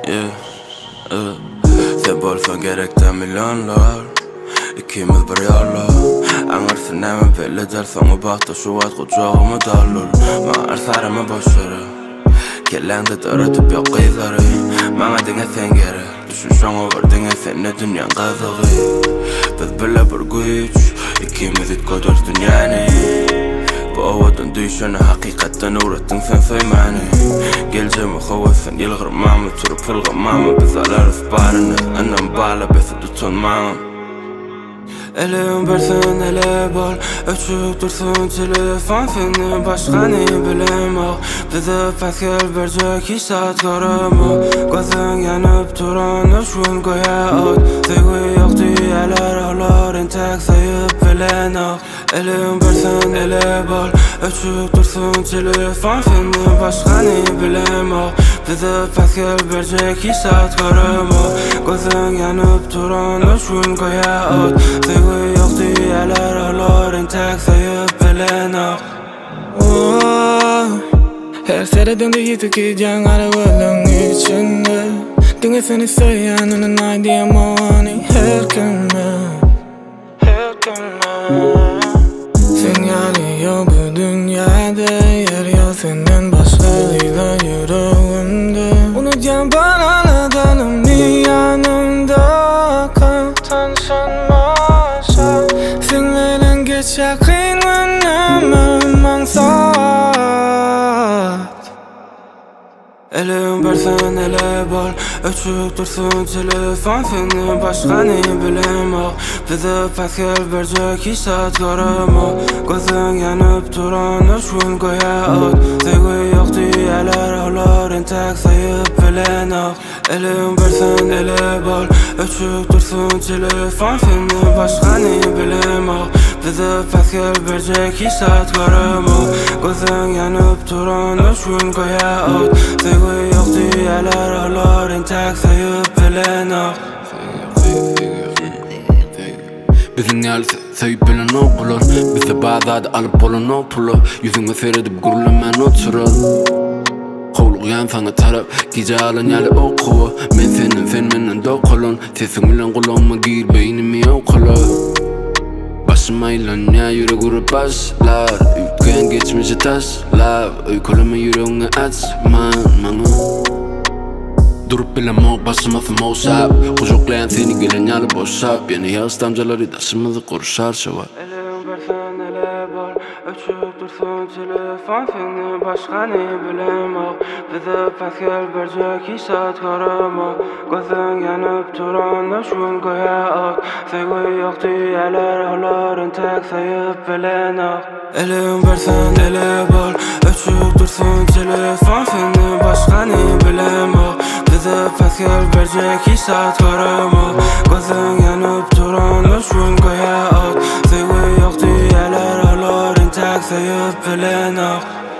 Yeah, sen bolsan gerekten milyonlar İkimiz bir yollar Anırsın hemen belli der sonu bakta şu vat kucağıma dalır Mağar sarıma boşları Kellende döretip yok kıyzarı Bana dine sen geri Düşün şonu var dine sen ne dünyan kazığı Biz bile bir güç İkimiz it kodar dünyanı Bu ovadan düşeni hakikatten uğrattın sen söymani Geleceğimi خوفن يلغر ماما تروب في الغمامة Biz alarız barını Annem bağla besi tutun mamam Elim versin ele bol Öçük dursun telefon seni Başka ne bilem o Bize paskel verecek hiç saat görüm o Gözün yanıp duran öşün koya ot Sevgi yok diyeler oğların tek sayıp bilen o Elim versin ele bol Öçük dursun telefon seni Başka ne bilem o Bize paskel verecek hiç saat görüm o Gözün yanıp duran öşün koya ot Sevgi yok diyeler oğların tek sayıp bilen o Her seredinde yitik gideceğin arabanın içinde Dinle seni söyleyen onun idea money her kelime Sinyali yok bu dünyada Yer yok senin başkasıyla yüreğimde Unutacağım bana dalımın yanımda Tanışanmaşa Senle geçer kıyınım mansat Elim versin ele bol Öçük dursun telefon seni Başka ne bilem o Bize paskel verecek hiç saat görüm o Gözün yanıp duran öşün koya ot Sevgi yok diyeler oğların tek sayıp bilen o Elim versin ele bol Öçük dursun telefon seni Başka ne bilem o Bize paskel verecek hiç saat görüm o Gözün yanıp duran öşün koya ot Sevgi yok diyeler oğların tek sayıp bilen o Bizim yer sevip bilen o bulur Bize bazada alıp olan o pulur Yüzüne seyredip gurulaman oturur Kovluğuyan sana taraf Gece alın yali oku Men senin sen menden dokulun Sesin bilen kulağıma gir beynimi okulur Başıma ilan ya yürek vurup başlar Ütken geçmişi taşlar Uykulama yüreğini açman bana Durup bile mok başıma smoke shop Kucaklayan seni gelen yalı boşap Yeni yağız damcaları taşımızı koruşar şova Elim versin ele bol Öçük dursun telefon seni Başka ne bilem o Bize paskel verecek hiç saat görüm o Gözün yanıp duran öşün koya ot Sevgi yok diyeler oğların tek sayıp bilen o Elim versin ele bol Öçük dursun telefon seni Başka ne bilem o Bize paskel verecek hiç saat görüm o Gözün yanıp duran öşün koya ot Sevgi yok diyeler oğların tek sayıp bilen o